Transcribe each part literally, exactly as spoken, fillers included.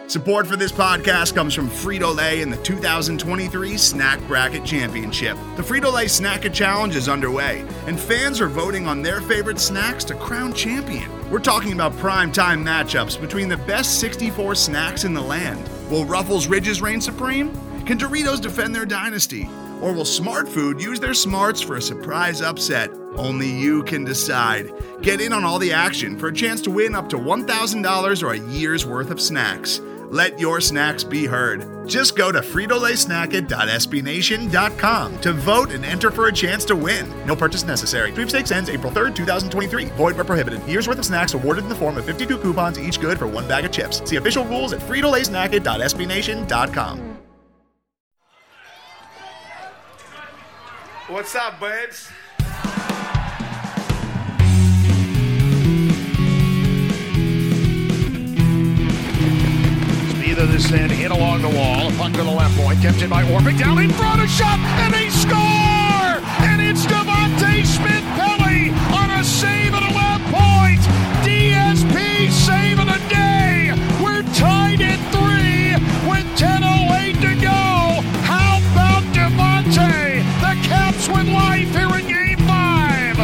Support for this podcast comes from Frito-Lay and the two thousand twenty-three Snack Bracket Championship. The Frito-Lay Snack It Challenge is underway, and fans are voting on their favorite snacks to crown champion. We're talking about prime-time matchups between the best sixty-four snacks in the land. Will Ruffles Ridges reign supreme? Can Doritos defend their dynasty? Or will Smart Food use their smarts for a surprise upset? Only you can decide. Get in on all the action for a chance to win up to one thousand dollars or a year's worth of snacks. Let your snacks be heard. Just go to Frito Lay Snack It dot S B Nation dot com to vote and enter for a chance to win. No purchase necessary. Sweepstakes ends April third, twenty twenty-three. Void where prohibited. Year's worth of snacks awarded in the form of fifty-two coupons, each good for one bag of chips. See official rules at Frito Lay Snack It dot S B Nation dot com. What's up, babes? Either this end hit along the wall, a puck to the left point, kept in by Orpik, down in front, a shot, and they score! And it's Devontae Smith-Pelly on a save at the left point. D S P saving the day. We're tied at three with ten oh eight to go. How about Devontae? The Caps win life here in Game five.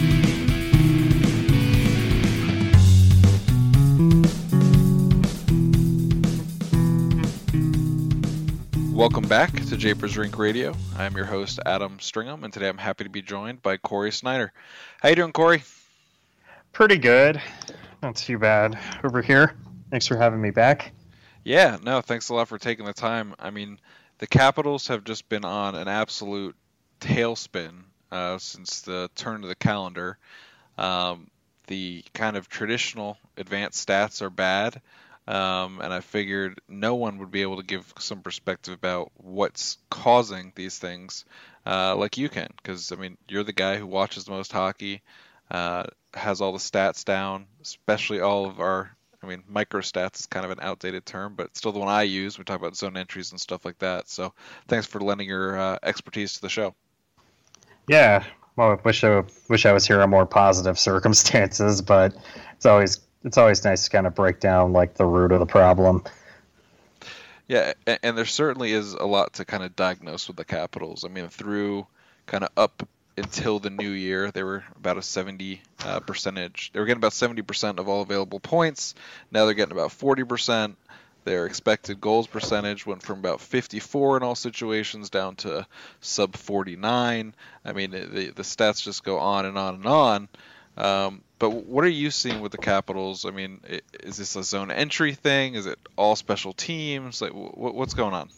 Welcome back to Japers Rink Radio. I'm your host, Adam Stringham, and today I'm happy to be joined by Corey Snyder. How you doing, Corey? Pretty good. Not too bad over here. Thanks for having me back. Yeah, no, thanks a lot for taking the time. I mean, the Capitals have just been on an absolute tailspin uh, since the turn of the calendar. Um, the kind of traditional advanced stats are bad. Um, and I figured no one would be able to give some perspective about what's causing these things uh, like you can. Because, I mean, you're the guy who watches the most hockey, uh, has all the stats down, especially all of our, I mean, microstats is kind of an outdated term, but it's still the one I use. We talk about zone entries and stuff like that. So thanks for lending your uh, expertise to the show. Yeah, well, I wish I, wish I was here in more positive circumstances, but it's always It's always nice to kind of break down like the root of the problem. Yeah, and there certainly is a lot to kind of diagnose with the Capitals. I mean, through kind of up until the new year, they were about a seventy uh, percentage. They were getting about seventy percent of all available points. Now they're getting about forty percent. Their expected goals percentage went from about fifty-four in all situations down to sub forty-nine. I mean, the, the stats just go on and on and on. Um, but what are you seeing with the Capitals? I mean, is this a zone entry thing? Is it all special teams? Like, what's going on?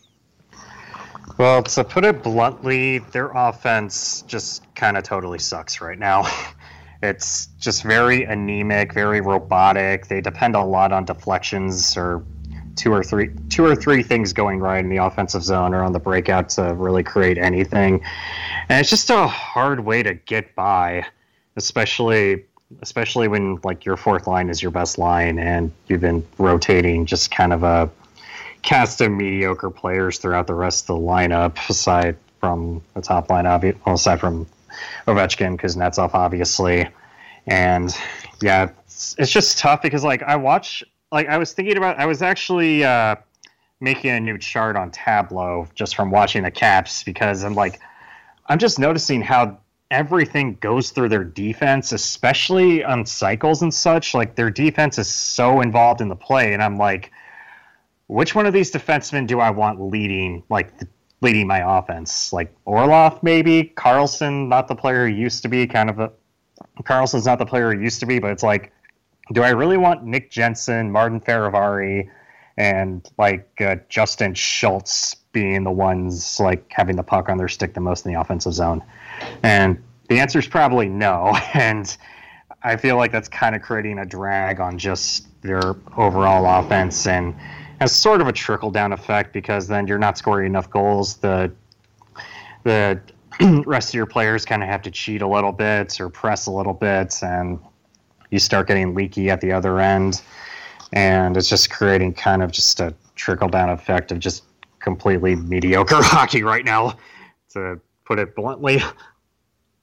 Well, to put it bluntly, their offense just kind of totally sucks right now. It's just very anemic, very robotic. They depend a lot on deflections or two or three, two or three things going right in the offensive zone or on the breakout to really create anything. And it's just a hard way to get by. Especially, especially when like your fourth line is your best line, and you've been rotating just kind of a cast of mediocre players throughout the rest of the lineup, aside from the top line, obvi- well, aside from Ovechkin, Kuznetsov, obviously. And yeah, it's, it's just tough because like I watch, like I was thinking about, I was actually uh, making a new chart on Tableau just from watching the Caps because I'm like, I'm just noticing how everything goes through their defense, especially on cycles and such. Like their defense is so involved in the play, and I'm like, which one of these defensemen do I want leading, like leading my offense? Like Orlov, maybe Carlson, not the player he used to be. Kind of a Carlson's not the player he used to be, but it's like, do I really want Nick Jensen, Martin Feravari, and like uh, Justin Schultz being the ones like having the puck on their stick the most in the offensive zone? And the answer is probably no. And I feel like that's kind of creating a drag on just their overall offense and has sort of a trickle-down effect because then you're not scoring enough goals. The the rest of your players kind of have to cheat a little bit or press a little bit, and you start getting leaky at the other end. And it's just creating kind of just a trickle-down effect of just completely mediocre hockey right now, to put it bluntly.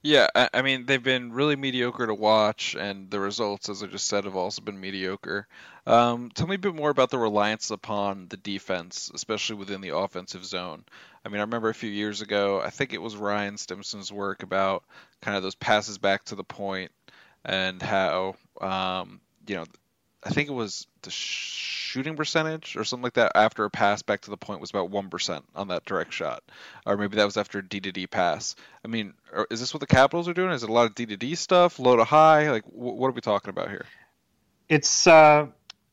Yeah, I, I mean, they've been really mediocre to watch, and the results, as I just said, have also been mediocre. Um, tell me a bit more about the reliance upon the defense, especially within the offensive zone. I mean, I remember a few years ago, I think it was Ryan Stimson's work about kind of those passes back to the point and how, um, you know, I think it was the shooting percentage or something like that after a pass back to the point was about one percent on that direct shot. Or maybe that was after a D to D pass. I mean, is this what the Capitals are doing? Is it a lot of D to D stuff, low to high? Like, what are we talking about here? It's, uh,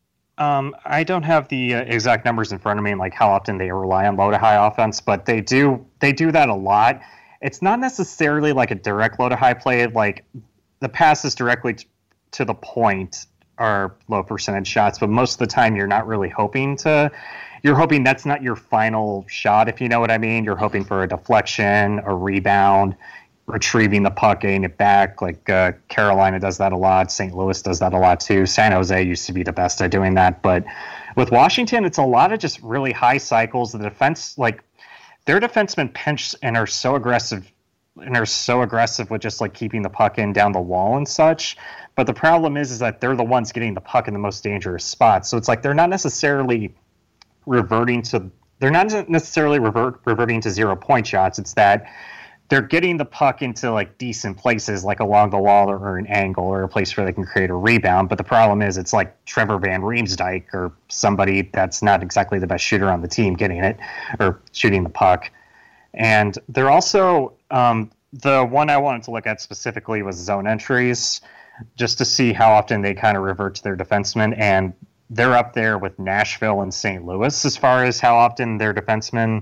um, I don't have the uh, exact numbers in front of me, like how often they rely on low to high offense, but they do, they do that a lot. It's not necessarily like a direct low to high play. Like the passes directly t- to the point are low percentage shots, but most of the time you're not really hoping to, you're hoping that's not your final shot, if you know what I mean. You're hoping for a deflection, a rebound, retrieving the puck, getting it back. Like uh, Carolina does that a lot. Saint Louis does that a lot too. San Jose used to be the best at doing that. But with Washington, it's a lot of just really high cycles. The defense, like their defensemen pinch and are so aggressive and are so aggressive with just like keeping the puck in down the wall and such. But the problem is, is that they're the ones getting the puck in the most dangerous spots. So it's like they're not necessarily reverting to they're not necessarily revert, reverting to zero point shots. It's that they're getting the puck into like decent places, like along the wall or an angle or a place where they can create a rebound. But the problem is, it's like Trevor Van Riemsdyk or somebody that's not exactly the best shooter on the team getting it or shooting the puck. And they're also um, the one I wanted to look at specifically was zone entries, just to see how often they kind of revert to their defensemen. And they're up there with Nashville and Saint Louis as far as how often their defensemen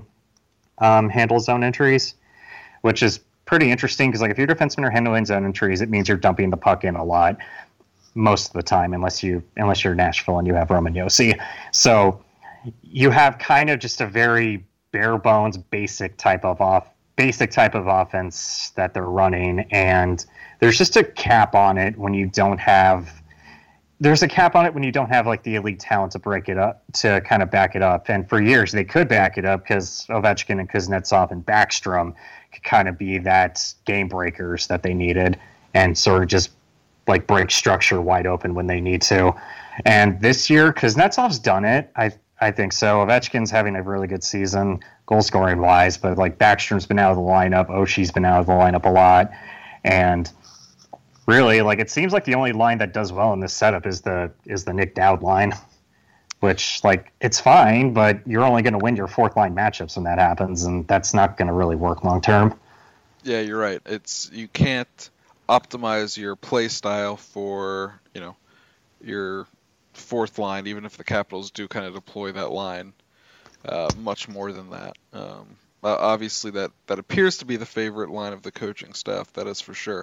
um, handle zone entries, which is pretty interesting because like if your defensemen are handling zone entries, it means you're dumping the puck in a lot most of the time, unless you unless you're Nashville and you have Roman Josi. So you have kind of just a very bare bones, basic type of off basic type of offense that they're running, and there's just a cap on it when you don't have there's a cap on it when you don't have like the elite talent to break it up, to kind of back it up. And for years they could back it up because Ovechkin and Kuznetsov and Backstrom could kind of be that game breakers that they needed and sort of just like break structure wide open when they need to. And this year Kuznetsov's done it. I I think so. Ovechkin's having a really good season, goal scoring wise, but like Backstrom's been out of the lineup, Oshie's been out of the lineup a lot, and really, like it seems like the only line that does well in this setup is the is the Nick Dowd line, which like it's fine, but you're only going to win your fourth line matchups when that happens, and that's not going to really work long term. Yeah, you're right. It's you can't optimize your play style for you know your fourth line, even if the Capitals do kind of deploy that line uh, much more than that. Um, uh, obviously, that that appears to be the favorite line of the coaching staff. That is for sure.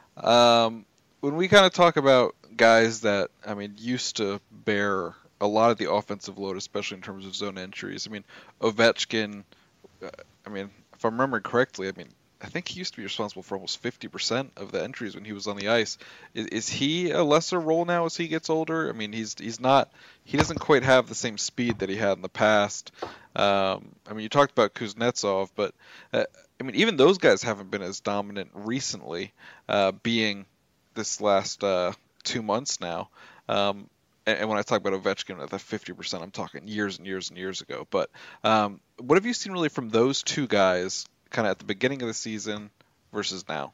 Um, when we kind of talk about guys that, I mean, used to bear a lot of the offensive load, especially in terms of zone entries, I mean, Ovechkin, uh, I mean, if I'm remembering correctly, I mean, I think he used to be responsible for almost fifty percent of the entries when he was on the ice. Is, is he a lesser role now as he gets older? I mean, he's he's not, he doesn't quite have the same speed that he had in the past. Um, I mean, you talked about Kuznetsov, but uh, I mean, even those guys haven't been as dominant recently, uh, being this last uh, two months now. Um, and, and when I talk about Ovechkin at the fifty percent, I'm talking years and years and years ago. But um, what have you seen really from those two guys kind of at the beginning of the season versus now?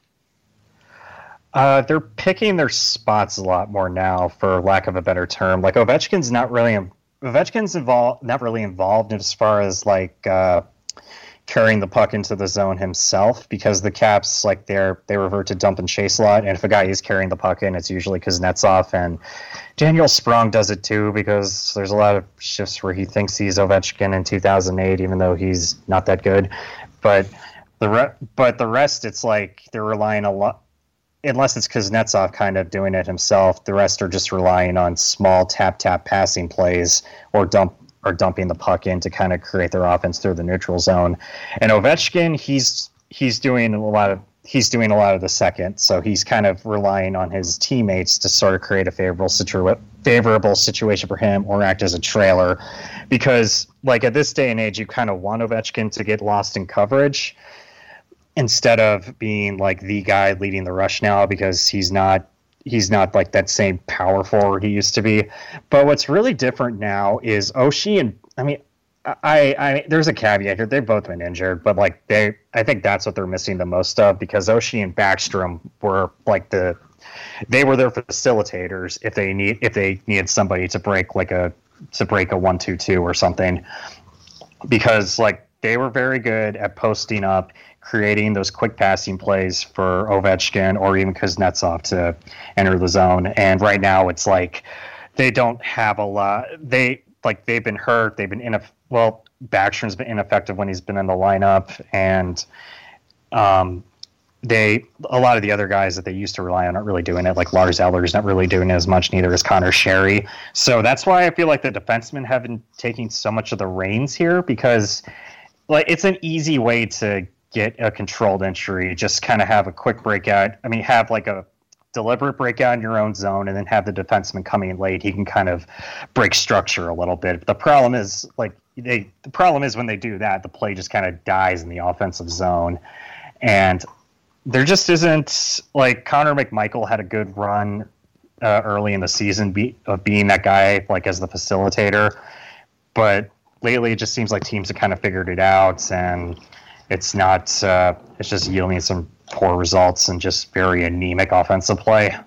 Uh, they're picking their spots a lot more now, for lack of a better term. Like Ovechkin's not really Ovechkin's involved, not really involved as far as like uh, carrying the puck into the zone himself, because the Caps, like they're they revert to dump and chase a lot, and if a guy is carrying the puck in, it's usually Kuznetsov, and Daniel Sprong does it too, because there's a lot of shifts where he thinks he's Ovechkin in two thousand eight, even though he's not that good. But the re- but the rest, it's like they're relying a lot, unless it's Kuznetsov kind of doing it himself. The rest are just relying on small tap tap passing plays or dump or dumping the puck in to kind of create their offense through the neutral zone. And Ovechkin, he's he's doing a lot of he's doing a lot of the second, so he's kind of relying on his teammates to sort of create a favorable situa- favorable situation for him or act as a trailer, because like at this day and age, you kind of want Ovechkin to get lost in coverage. instead of being like the guy leading the rush now, because he's not he's not like that same power forward he used to be. But what's really different now is Oshie and I mean I, I there's a caveat here. They've both been injured, but like they I think that's what they're missing the most of, because Oshie and Backstrom were like the they were their facilitators if they need if they needed somebody to break like a to break a one two two or something, because like they were very good at posting up, creating those quick passing plays for Ovechkin or even Kuznetsov to enter the zone. And right now it's like they don't have a lot. They like they've been hurt. They've been in a well. Backstrom's been ineffective when he's been in the lineup, and um, they a lot of the other guys that they used to rely on aren't really doing it. Like Lars Eller's not really doing it as much. Neither is Connor Sherry. So that's why I feel like the defensemen have been taking so much of the reins here, because like it's an easy way to get a controlled entry. Just kind of have a quick breakout. I mean, have like a deliberate breakout in your own zone, and then have the defenseman coming in late. He can kind of break structure a little bit. The problem is like they. The problem is when they do that, the play just kind of dies in the offensive zone, and there just isn't like Connor McMichael had a good run uh, early in the season be, of being that guy like as the facilitator, but lately it just seems like teams have kind of figured it out, and it's not. Uh, it's just yielding some poor results and just very anemic offensive play.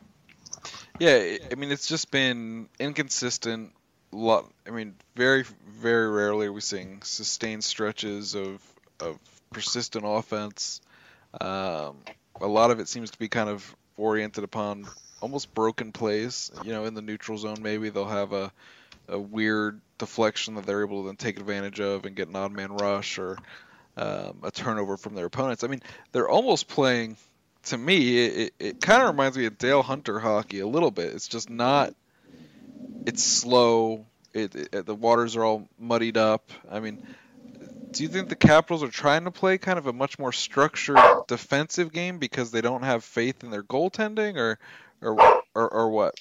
Yeah, I mean, it's just been inconsistent. Lot, I mean, very, very rarely are we seeing sustained stretches of of persistent offense. Um, a lot of it seems to be kind of oriented upon almost broken plays. You know, in the neutral zone, maybe they'll have a a weird deflection that they're able to then take advantage of and get an odd man rush or um, a turnover from their opponents. I mean, they're almost playing. To me, it, it, it kind of reminds me of Dale Hunter hockey a little bit. It's just not. It's slow. It, it the waters are all muddied up. I mean, do you think the Capitals are trying to play kind of a much more structured defensive game because they don't have faith in their goaltending, or, or, or, or what?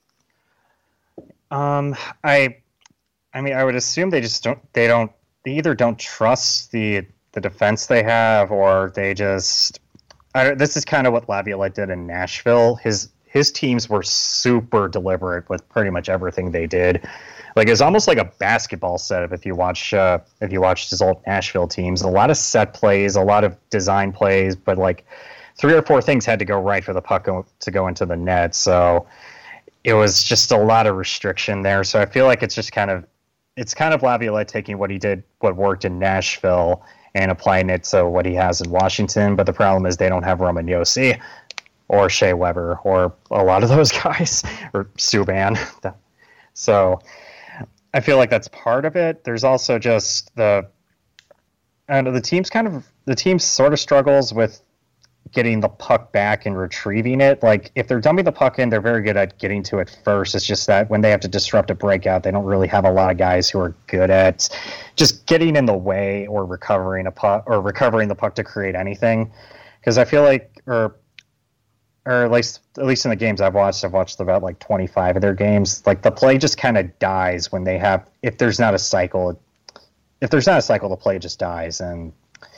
Um, I, I mean, I would assume they just don't. They don't. They either don't trust the the defense they have, or they just. I, this is kind of what Laviolette did in Nashville. His his teams were super deliberate with pretty much everything they did. Like it was almost like a basketball setup. If you watch, uh, if you watched his old Nashville teams, a lot of set plays, a lot of design plays, but like three or four things had to go right for the puck go, to go into the net. So it was just a lot of restriction there. So I feel like it's just kind of, it's kind of Laviolette taking what he did, what worked in Nashville, and applying it to what he has in Washington. But the problem is they don't have Roman Josi or Shea Weber or a lot of those guys, or Subban. So I feel like that's part of it. There's also just the, I don't know, the team's kind of, the team sort of struggles with getting the puck back and retrieving it. Like if they're dumping the puck in, they're very good at getting to it first. It's just that when they have to disrupt a breakout, they don't really have a lot of guys who are good at just getting in the way or recovering a puck or recovering the puck to create anything. Because I feel like, or or at least at least in the games I've watched, I've watched about like twenty-five of their games. Like the play just kind of dies when they have, if there's not a cycle, if there's not a cycle, the play just dies, and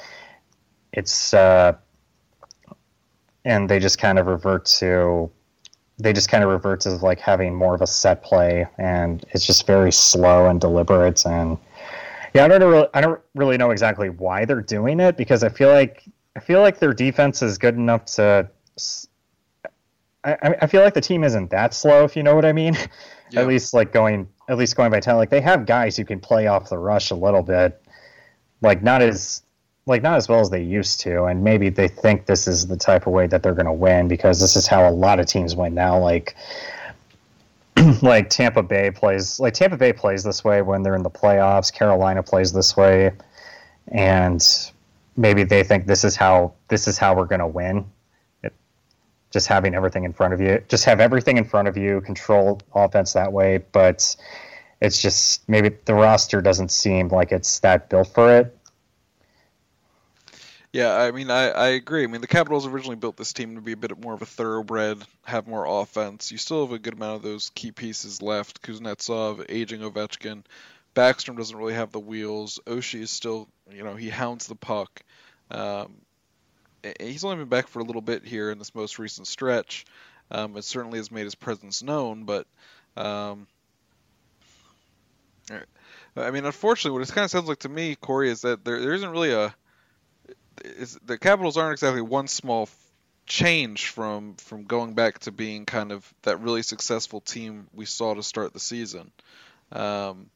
it's. Uh, And they just kind of revert to, they just kind of revert to like having more of a set play, and it's just very slow and deliberate. And yeah, I don't really, I don't really know exactly why they're doing it, because I feel like I feel like their defense is good enough to. I I feel like the team isn't that slow, if you know what I mean. Yeah. At least like going, at least going by ten. Like they have guys who can play off the rush a little bit, like not as. Like not as well as they used to, and maybe they think this is the type of way that they're going to win, because this is how a lot of teams win now. Like, like Tampa Bay plays, like Tampa Bay plays this way when they're in the playoffs. Carolina plays this way, and maybe they think this is how this is how we're going to win. It, just having everything in front of you, just have everything in front of you, control offense that way. But it's just maybe the roster doesn't seem like it's that built for it. Yeah, I mean, I, I agree. I mean, the Capitals originally built this team to be a bit more of a thoroughbred, have more offense. You still have a good amount of those key pieces left. Kuznetsov, aging Ovechkin. Backstrom doesn't really have the wheels. Oshie is still, you know, he hounds the puck. Um, he's only been back for a little bit here in this most recent stretch. Um, it certainly has made his presence known, but um, I mean, unfortunately, what it kind of sounds like to me, Corey, is that there there isn't really a is the Capitals aren't exactly one small change from from going back to being kind of that really successful team we saw to start the season. Um,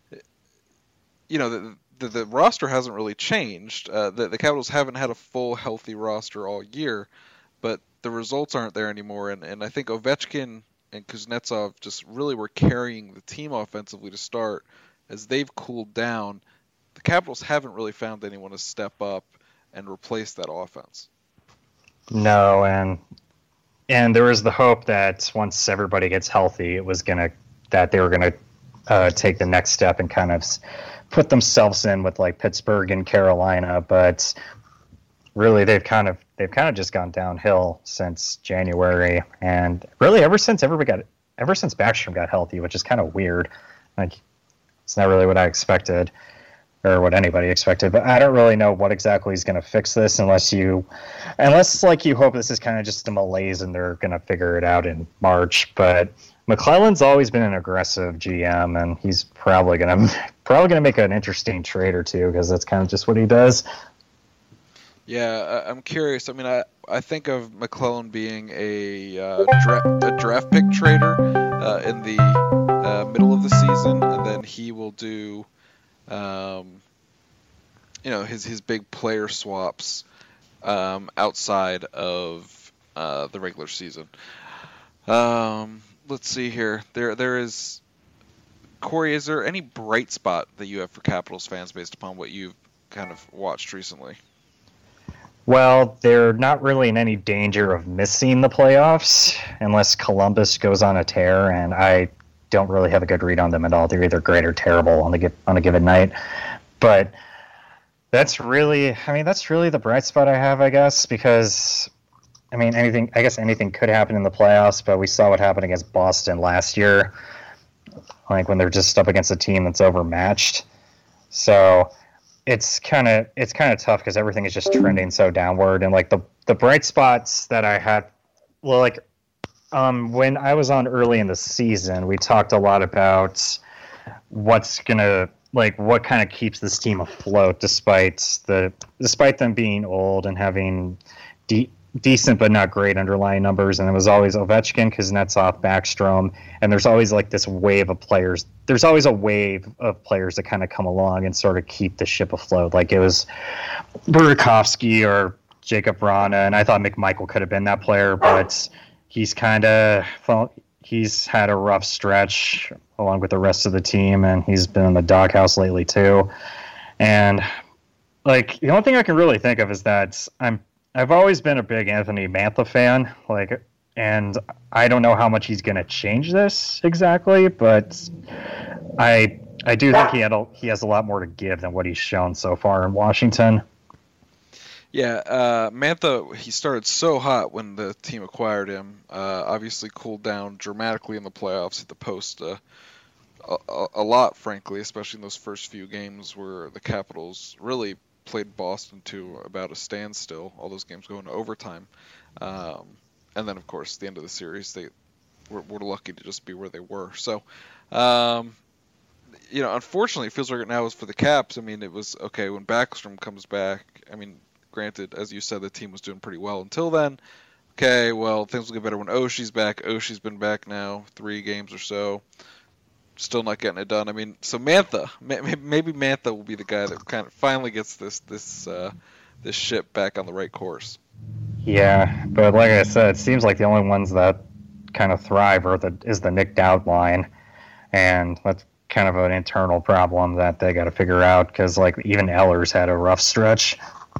you know, the, the the roster hasn't really changed. Uh, the, the Capitals haven't had a full healthy roster all year, but the results aren't there anymore. And, and I think Ovechkin and Kuznetsov just really were carrying the team offensively to start. As they've cooled down, the Capitals haven't really found anyone to step up and replace that offense. No, and and there was the hope that once everybody gets healthy, it was gonna that they were gonna uh, take the next step and kind of put themselves in with like Pittsburgh and Carolina, but really they've kind of they've kind of just gone downhill since January, and really ever since everybody got ever since Backstrom got healthy, which is kind of weird. Like it's not really what I expected or what anybody expected, but I don't really know what exactly is going to fix this unless you unless like you hope this is kind of just a malaise and they're going to figure it out in March. But McClellan's always been an aggressive G M, and he's probably going to probably going to make an interesting trade or two because that's kind of just what he does. Yeah, I'm curious. I mean, I, I think of McClellan being a uh, dra- a draft pick trader uh, in the uh, middle of the season, and then he will do, um, you know, his his big player swaps um, outside of uh, the regular season. Um, let's see here. There there is, Corey. Is there any bright spot that you have for Capitals fans based upon what you've kind of watched recently? Well, they're not really in any danger of missing the playoffs unless Columbus goes on a tear, and I don't really have a good read on them at all. They're either great or terrible on the on a given night. But that's really, I mean, that's really the bright spot I have, I guess, because, I mean, anything, I guess anything could happen in the playoffs, but we saw what happened against Boston last year, like when they're just up against a team that's overmatched. So it's kind of it's kind of tough because everything is just trending so downward, and like the the bright spots that I had, well, like um, when I was on early in the season, we talked a lot about what's gonna like what kind of keeps this team afloat despite the despite them being old and having de- decent but not great underlying numbers, and it was always Ovechkin, Kuznetsov, Backstrom, and there's always like this wave of players. There's always a wave of players that kind of come along and sort of keep the ship afloat. Like it was Burakovsky or Jacob Vrana, and I thought McMichael could have been that player, but he's kind of well, he's had a rough stretch along with the rest of the team, and he's been in the doghouse lately too. And like the only thing I can really think of is that I'm I've always been a big Anthony Mantha fan, like, and I don't know how much he's going to change this exactly, but I I do think he had a, he has a lot more to give than what he's shown so far in Washington. Yeah, uh, Mantha, he started so hot when the team acquired him. Uh, obviously cooled down dramatically in the playoffs, hit the post uh, a, a lot, frankly, especially in those first few games where the Capitals really played Boston to about a standstill, all those games going to overtime. Um, and then, of course, the end of the series, they were, were lucky to just be where they were. So, um, you know, unfortunately, it feels like it now is for the Caps. I mean, it was, okay, when Backstrom comes back, I mean, granted, as you said, the team was doing pretty well until then. Okay, well, things will get better when Oshie's back. Oshie's been back now three games or so. Still not getting it done. I mean, so Mantha, maybe Mantha will be the guy that kind of finally gets this this uh, this ship back on the right course. Yeah, but like I said, it seems like the only ones that kind of thrive are the is the Nick Dowd line, and that's kind of an internal problem that they got to figure out because like even Eller's had a rough stretch.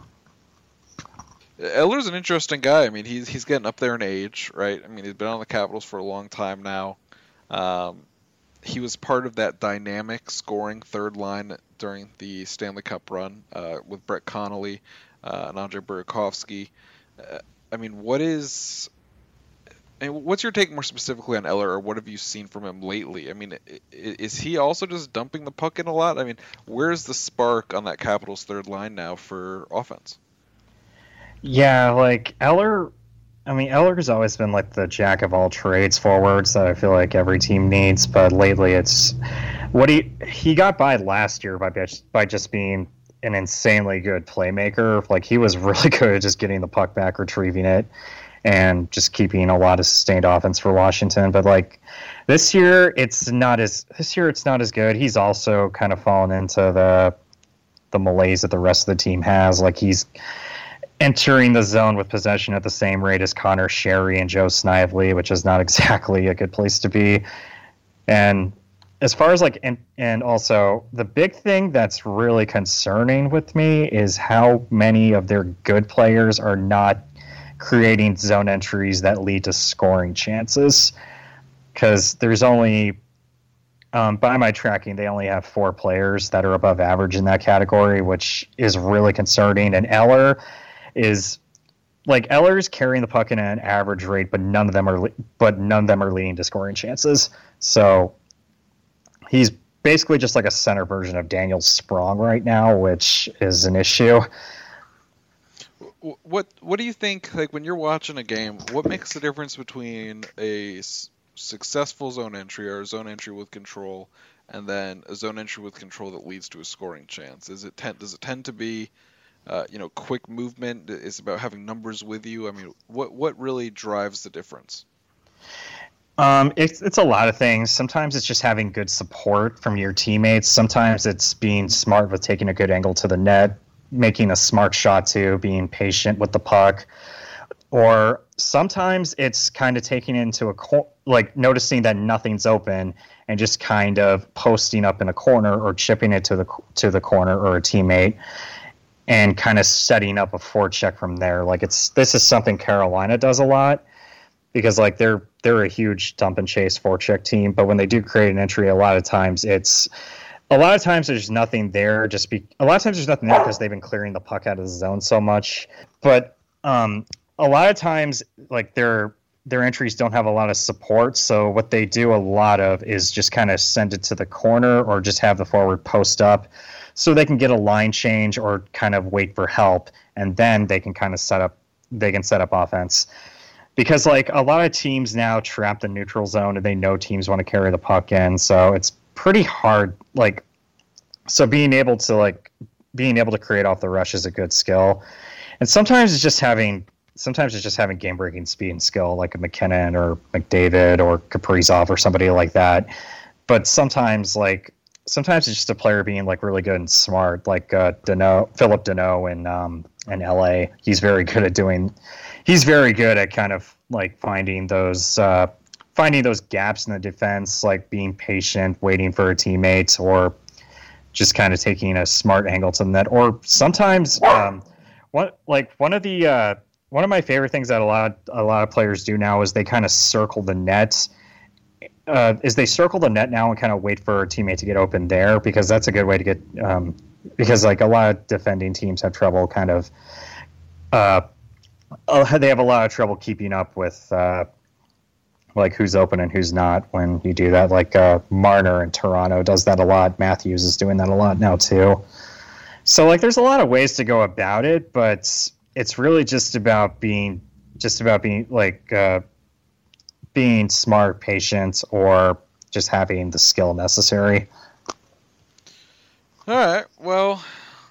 Eller's an interesting guy. I mean, he's he's getting up there in age, right? I mean, he's been on the Capitals for a long time now. Um, He was part of that dynamic scoring third line during the Stanley Cup run uh, with Brett Connolly uh, and Andrei Burakovsky. Uh, I mean, what is? I mean, what's your take more specifically on Eller, or what have you seen from him lately? I mean, is he also just dumping the puck in a lot? I mean, where's the spark on that Capitals third line now for offense? Yeah, like Eller. I mean, Eller's always been like the jack of all trades forwards that I feel like every team needs. But lately, it's what he he got by last year by by just being an insanely good playmaker. Like he was really good at just getting the puck back, retrieving it, and just keeping a lot of sustained offense for Washington. But like this year, it's not as this year it's not as good. He's also kind of fallen into the the malaise that the rest of the team has. Like he's entering the zone with possession at the same rate as Connor Sherry and Joe Snively, which is not exactly a good place to be. And as far as like, and, and also the big thing that's really concerning with me is how many of their good players are not creating zone entries that lead to scoring chances. Because there's only, um, by my tracking, they only have four players that are above average in that category, which is really concerning. And Eller is like Eller's carrying the puck in an average rate, but none of them are, but none of them are leading to scoring chances. So he's basically just like a center version of Daniel Sprong right now, which is an issue. What What do you think? Like when you're watching a game, what makes the difference between a s- successful zone entry or a zone entry with control, and then a zone entry with control that leads to a scoring chance? Is it tend, does it tend to be Uh, you know, quick movement? Is about having numbers with you? I mean, what what really drives the difference? Um, it's it's a lot of things. Sometimes it's just having good support from your teammates. Sometimes it's being smart with taking a good angle to the net, making a smart shot too, being patient with the puck. Or sometimes it's kind of taking into a cor- like noticing that nothing's open and just kind of posting up in a corner or chipping it to the to the corner or a teammate, and kind of setting up a forecheck from there. Like it's this is something Carolina does a lot because like they're they're a huge dump and chase forecheck team, but when they do create an entry, a lot of times it's a lot of times there's nothing there. Just be a lot of times there's nothing there because they've been clearing the puck out of the zone so much. But um, a lot of times like their their entries don't have a lot of support. So what they do a lot of is just kind of send it to the corner or just have the forward post up, so they can get a line change or kind of wait for help, and then they can kind of set up they can set up offense. Because like a lot of teams now trap the neutral zone and they know teams want to carry the puck in, so it's pretty hard. Like so being able to like being able to create off the rush is a good skill. And sometimes it's just having sometimes it's just having game breaking speed and skill like a McKinnon or McDavid or Kaprizov or somebody like that. But sometimes like Sometimes it's just a player being like really good and smart, like uh, Deneau, Philip Deneau in um, in L A. He's very good at doing. He's very good at kind of like finding those uh, finding those gaps in the defense, like being patient, waiting for a teammate, or just kind of taking a smart angle to the net. Or sometimes, um, one like one of the uh, one of my favorite things that a lot a lot of players do now is they kind of circle the net. Uh, is they circle the net now and kind of wait for a teammate to get open there, because that's a good way to get um, because like a lot of defending teams have trouble kind of uh, they have a lot of trouble keeping up with uh, like who's open and who's not when you do that. Like uh, Marner in Toronto does that a lot. Matthews is doing that a lot now too. So like there's a lot of ways to go about it, but it's really just about being just about being like uh, being smart, patient, or just having the skill necessary. All right. Well,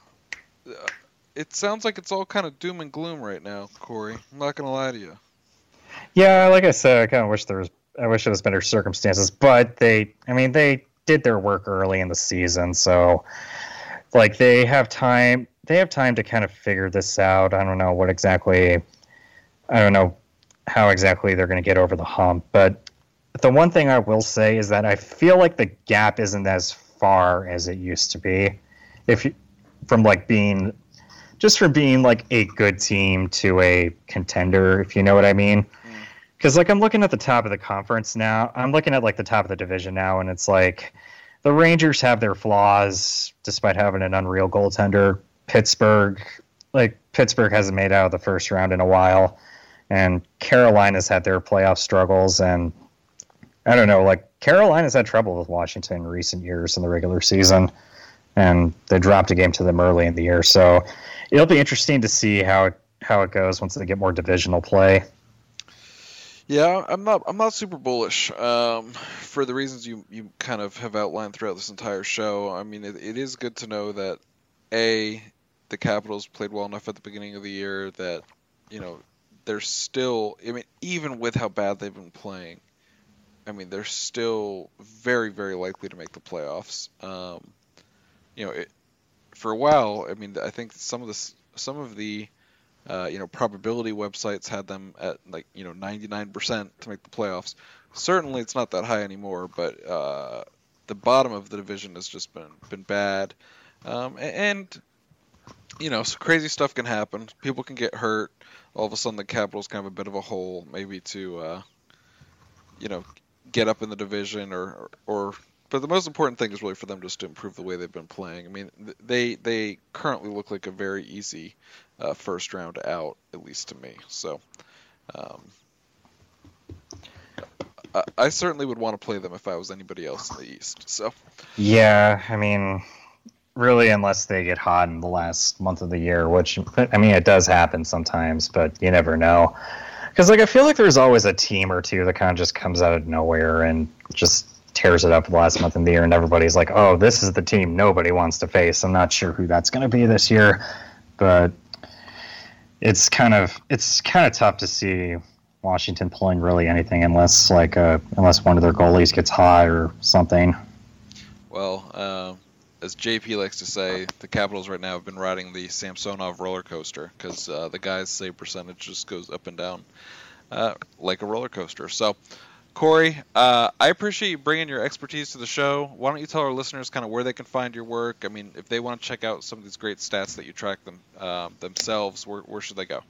it sounds like it's all kind of doom and gloom right now, Corey. I'm not gonna lie to you. Yeah, like I said, I kind of wish there was. I wish there was better circumstances, but they. I mean, they did their work early in the season, so like they have time. They have time to kind of figure this out. I don't know what exactly. I don't know how exactly they're going to get over the hump, but the one thing I will say is that I feel like the gap isn't as far as it used to be. If you, from like being, just from being like a good team to a contender, if you know what I mean. Because like I'm looking at the top of the conference now, I'm looking at like the top of the division now, and it's like the Rangers have their flaws despite having an unreal goaltender. Pittsburgh, like Pittsburgh hasn't made out of the first round in a while. And Carolina's had their playoff struggles, and I don't know, like Carolina's had trouble with Washington in recent years in the regular season, and they dropped a game to them early in the year. So it'll be interesting to see how it, how it goes once they get more divisional play. Yeah, I'm not. I'm not super bullish um, for the reasons you, you kind of have outlined throughout this entire show. I mean, it, it is good to know that a the Capitals played well enough at the beginning of the year that you know they're still. I mean, even with how bad they've been playing, I mean, they're still very, very likely to make the playoffs. Um, you know, it, for a while, I mean, I think some of the some of the Uh, you know, probability websites had them at like, you know, ninety-nine percent to make the playoffs. Certainly it's not that high anymore, but uh, the bottom of the division has just been, been bad. Um, and, you know, so crazy stuff can happen. People can get hurt. All of a sudden the Capitals can have a bit of a hole maybe to, uh, you know, get up in the division or, or, or but the most important thing is really for them just to improve the way they've been playing. I mean, they they currently look like a very easy uh, first round out, at least to me. So, um, I, I certainly would want to play them if I was anybody else in the East. So, yeah, I mean, really, unless they get hot in the last month of the year, which I mean, it does happen sometimes, but you never know. Because like I feel like there's always a team or two that kind of just comes out of nowhere and just tears it up the last month of the year, and everybody's like, oh, this is the team nobody wants to face. I'm not sure who that's going to be this year, but it's kind of it's kind of tough to see Washington pulling really anything unless like uh, unless one of their goalies gets hot or something. Well, uh, as J P likes to say, the Capitals right now have been riding the Samsonov roller coaster because uh, the guy's save percentage just goes up and down uh, like a roller coaster. So, Corey, uh, I appreciate you bringing your expertise to the show. Why don't you tell our listeners kind of where they can find your work? I mean, if they want to check out some of these great stats that you track them uh, themselves, where, where should they go?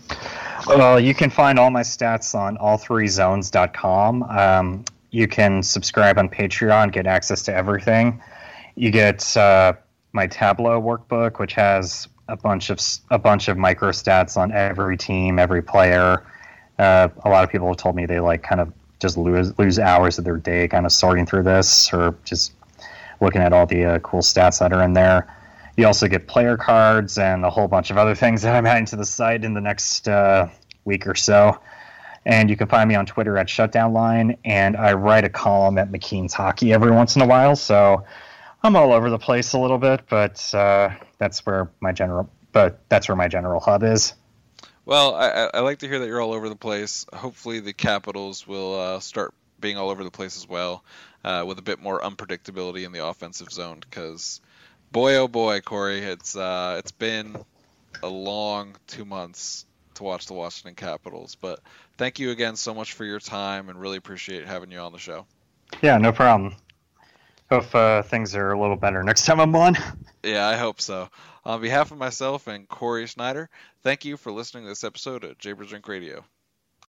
Well, you can find all my stats on all three zones dot com. Um, you can subscribe on Patreon, get access to everything. You get uh, my Tableau workbook, which has a bunch of a bunch of micro stats on every team, every player. Uh, a lot of people have told me they like kind of just lose lose hours of their day kind of sorting through this or just looking at all the uh, cool stats that are in there. You also get player cards and a whole bunch of other things that I'm adding to the site in the next uh, week or so. And you can find me on Twitter at Shutdownline, and I write a column at McKean's Hockey every once in a while, so I'm all over the place a little bit, but uh, that's where my general but that's where my general hub is. Well, I, I like to hear that you're all over the place. Hopefully the Capitals will uh, start being all over the place as well, uh, with a bit more unpredictability in the offensive zone. Because, boy, oh boy, Corey, it's uh, it's been a long two months to watch the Washington Capitals. But thank you again so much for your time, and really appreciate having you on the show. Yeah, no problem. Hope uh, things are a little better next time I'm on. Yeah, I hope so. On behalf of myself and Corey Schneider, thank you for listening to this episode of Jaybirds Drink Radio.